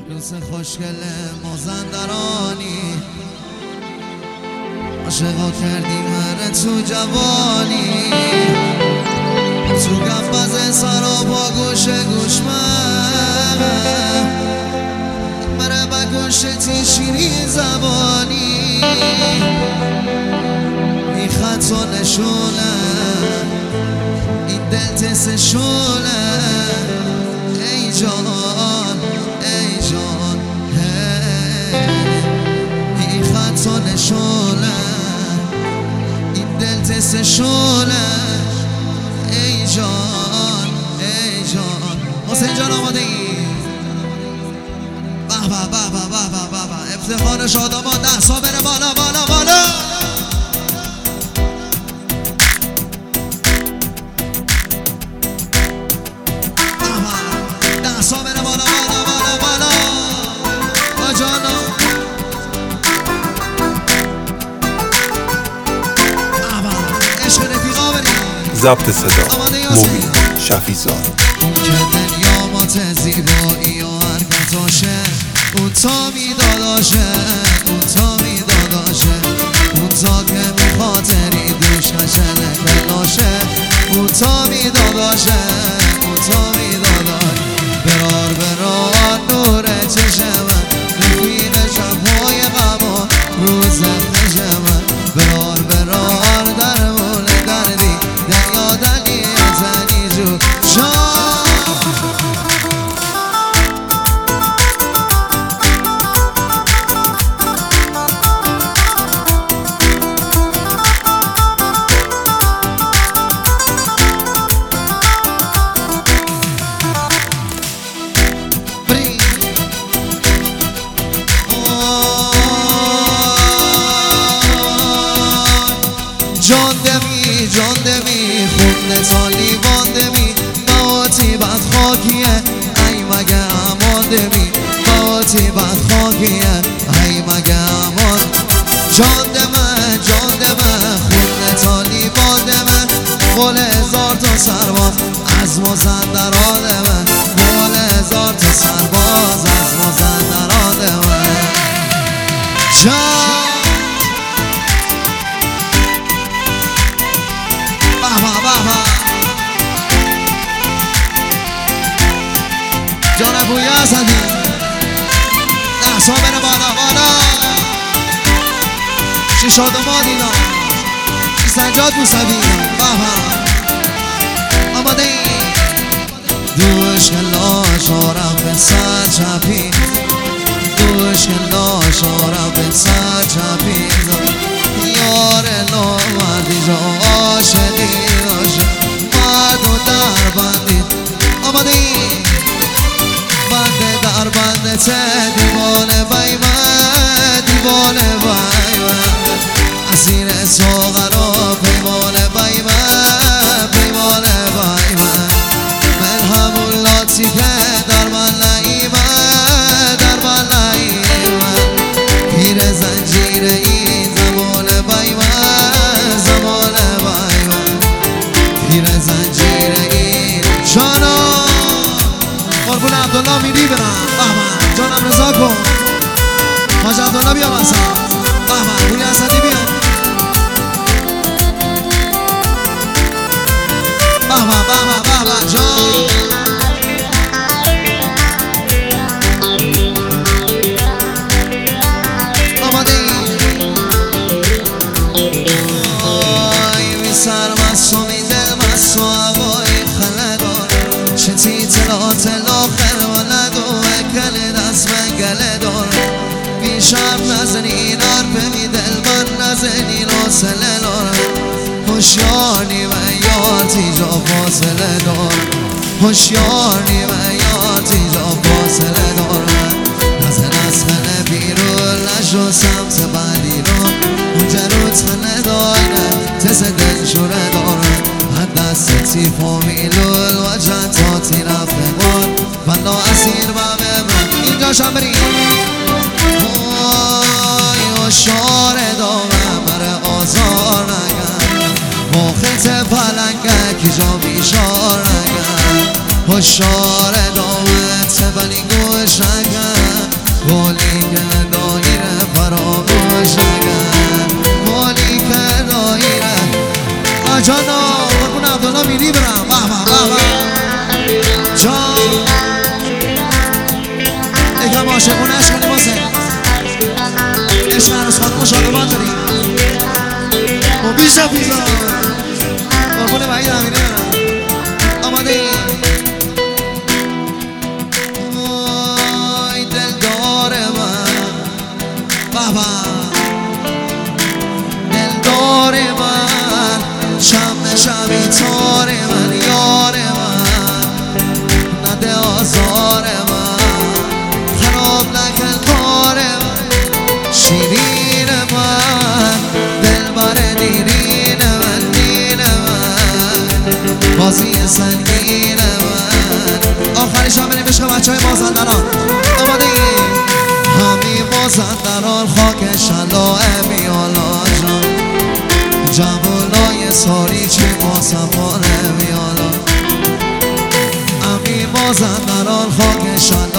لوس خوشگل مازندرانی عاشقا کردیم هره تو جوانی تو گفت سرا با گوش من مره با گوشتی شیرین زبانی این خط و نشونه این دل تس شونه ای جان ای جان این خط و نشونه این دل تس شونه ای جان ای جان حسین جان آماده ای به به به به به به به افتخار شادمان دستا بره بالا بالا بالا دستا بره بالا بالا بالا بالا با جانا عشق رفیقا بریم ضبط صدا موبی شفیزاد که دنیا مات زیبایی و حرکتاشه اون تا میداداشه اون تا میداداشه اون تا که میخاطری دوش خشنه کلاشه اون تا میداداشه اون تا میداداش برار برار نور چشم رفیق شبهای غما روز خشم برار برار در مول دردی دنیا دلی ازنی جو جان دمی خون سالی باندمی باتی بد خاکیه ای مگه امان دمی باتی بد خاکیه ای مگه امان جان دمه خون سالی باندمه قول هزار تا سرباز از مازندرانمه قول هزار تا سرباز از مازندرانمه جان جان بویا زدی دستا بره بالا بالا چی شادمان اینا چی سنجاد موسوی آماده ای دوش لاشارم به سر چپی دوش لاشارم به سر چپی یار نامردی جا عاشقی مرد و در بندی آماده ای بنده در بنده چه دیوانه بایمه دیوانه بایمه اسیر ساغرا پیمانه بایمه پیمانه بایمه من همون لاتی که در من نایمه در من نایمه پیر زنجیر این زمانه بایمه زمانه بایمه پیر زنجیر این شانا قربون عبدالله میری برم بهمن جانم رضا کن حاج عبدالله بیا بسا بهمن بوی اسدی بیا بهمن بهمن بهمن جان آماده ای می سر مستو می دل مستو هوای خلدار چه تیتلات لاخر ولد و اکل دست من گله دار بیشم نزنین عرب می دل من نزنین حاصله دار هوشیاری و یاتی جا فاصله دار هوشیاری و یاتی جا فاصله دار نزن از خنه بیرون نشو سمت بعدی رو اونجا رو تنه داره تس دل شوره داره دست تیفا میلول و چند تاتی رفته بار بلا اسیر بابه من اینجا شمری وای و شار دامه مره آزار نگم با خلط پلنگه کی جا بیشار نگم و شار دامه تبلی گوش نگم جانا قربون عبدالله میری برم بابا جان یکم عاشقونه عشق کنیم حسین عشق عروس خانم و شادمان داریم مبین شفیزان قربون وحید امینی برم آماده ای وای دلدار من بابا دلدار من شم شبی تار من یار من نده آزار من خراب نکن کار من شیرین من دلبر دیرین من دین من بازی سنگین من آخری شب بریم عشق بچه های مازندران آماده ای همی مازندران خاک شلاه میالا جان جوانای ساری چه ماسفانه میالا همی مازندران خاک شلاه